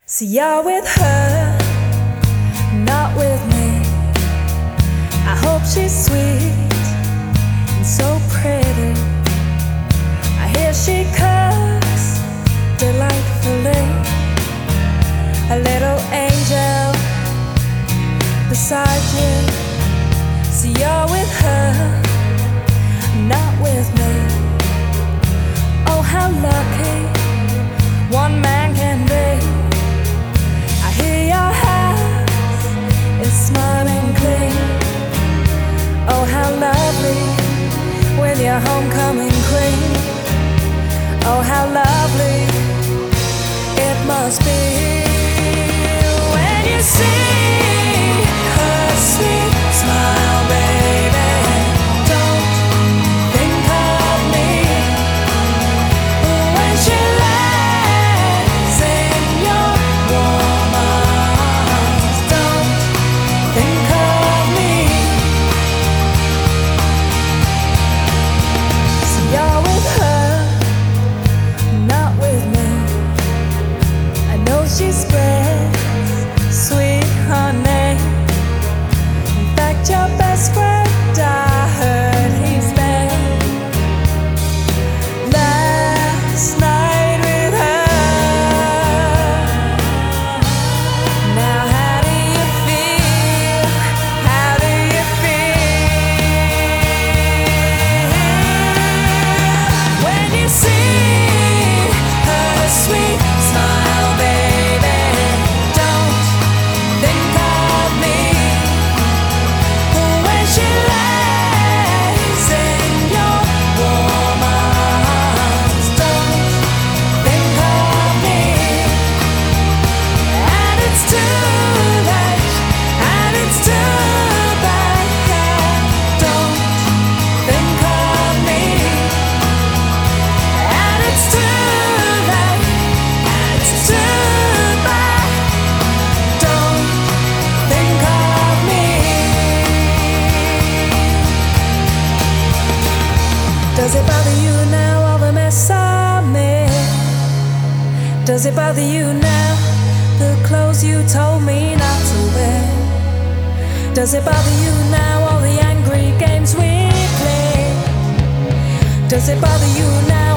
See, you're with her, not with me. I hope she's sweet and so pretty. I hear she cooks delightfully. A little angel beside you. See, you're with her, not with me. Oh, how lucky one man can be. I hear your house is smiling clean. Oh, how lovely with your homecoming queen. Oh, how lovely it must be when you see her sweet smile, baby. Don't think of me when she lays in your warm arms. Don't think of me. So you're with her, not with me. I know she spreads sweet honey. In fact, your best friend, I heard he's been last night with her. Now how do you feel? How do you feel when you see her sweet smile, baby? Don't think of me when she lays in your warm arms. Don't think of me, and it's too late, and it's too bad. Don't think of me, and it's too late, and it's too bad. Don't think of me. Does it bother you now, all the mess I made? Does it bother you now, the clothes you told me not to wear? Does it bother you now, all the angry games we played? Does it bother you now,